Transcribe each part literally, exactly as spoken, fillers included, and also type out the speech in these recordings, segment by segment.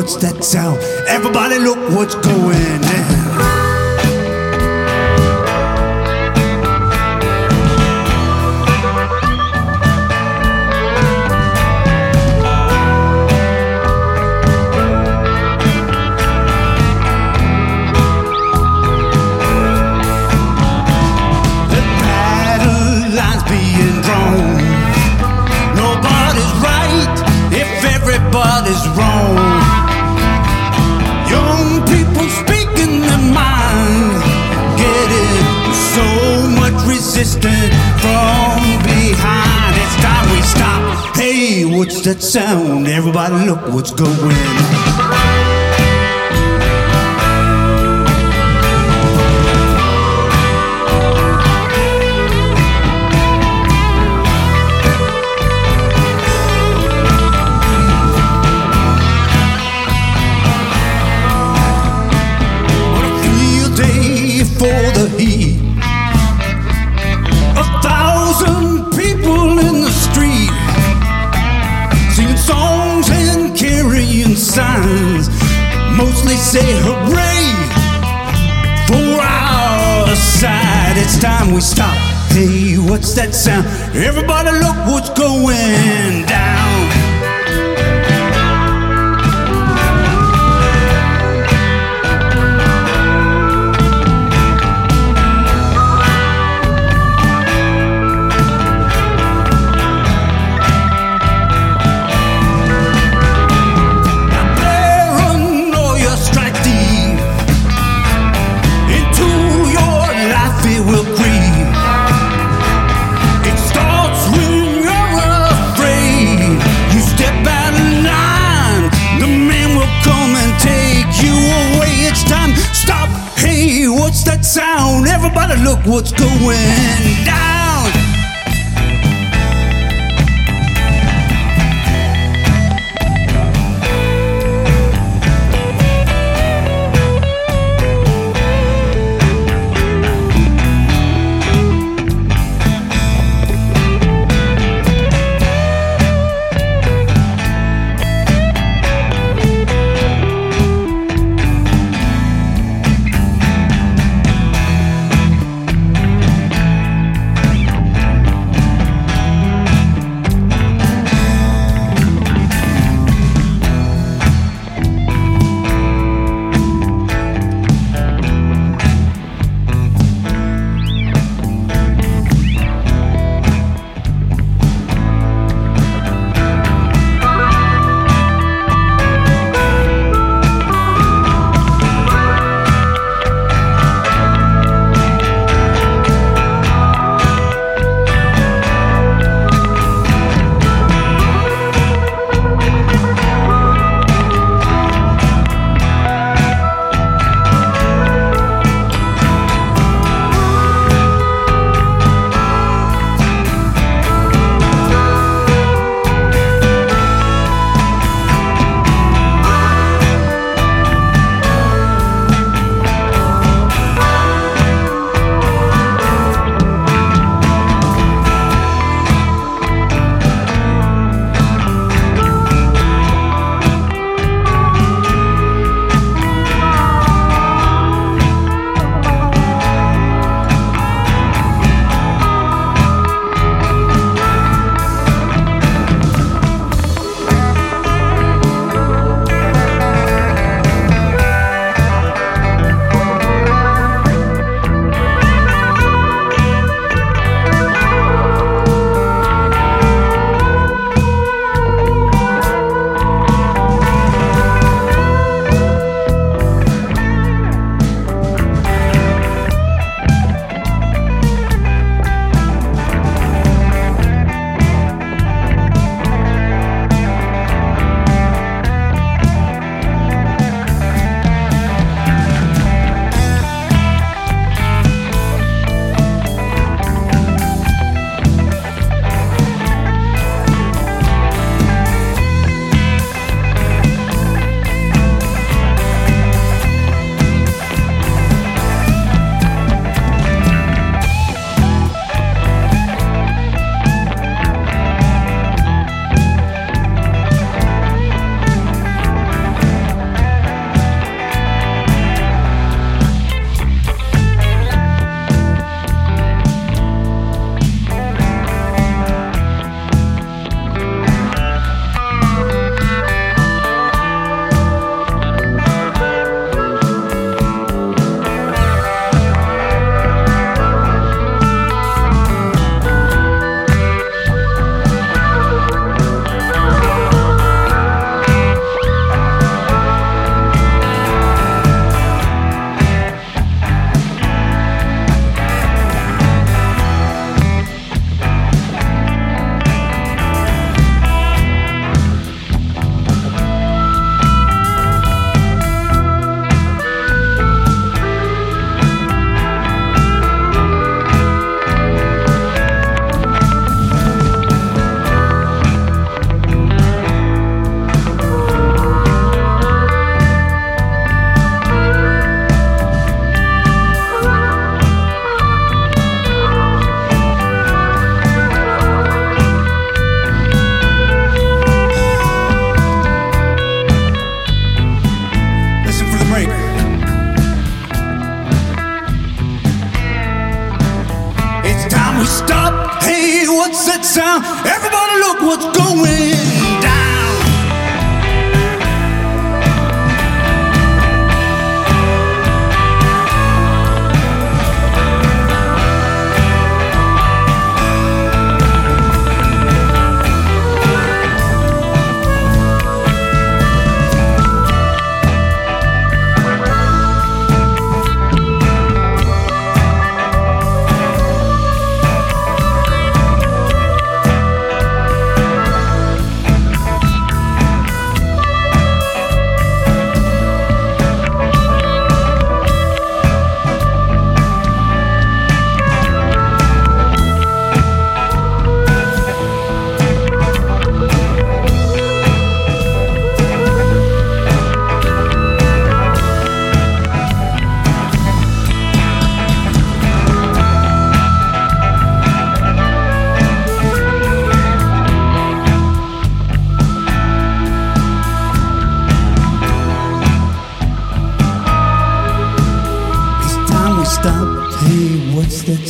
what's that sound? Everybody look what's going down. Everybody's wrong. Young people speaking their minds, getting so much resistance from behind. It's time we stop. Hey, what's that sound? Everybody look what's going on. For the heat, a thousand people in the street, singing songs and carrying signs, mostly say hooray for our side. It's time we stop. Hey, what's that sound? Everybody look what's going down. Sound, everybody look what's going down.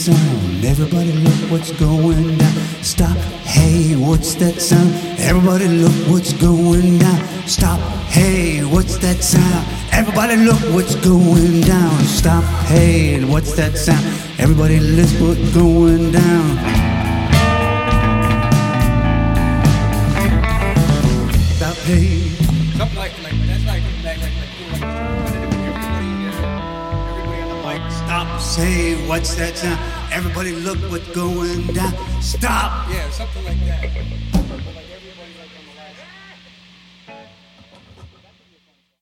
sound? Everybody look what's going down. Stop, hey, what's that sound? Everybody look what's going down. Stop, hey, what's that sound? Everybody look what's going down. Stop, hey, what's that sound? Everybody listen what's going down. Stop, hey. Something like, like that's like, like, like, like, everybody, uh, everybody on the mic. Stop, say, what's that sound? Everybody look what's going down. Stop. Yeah, something like that.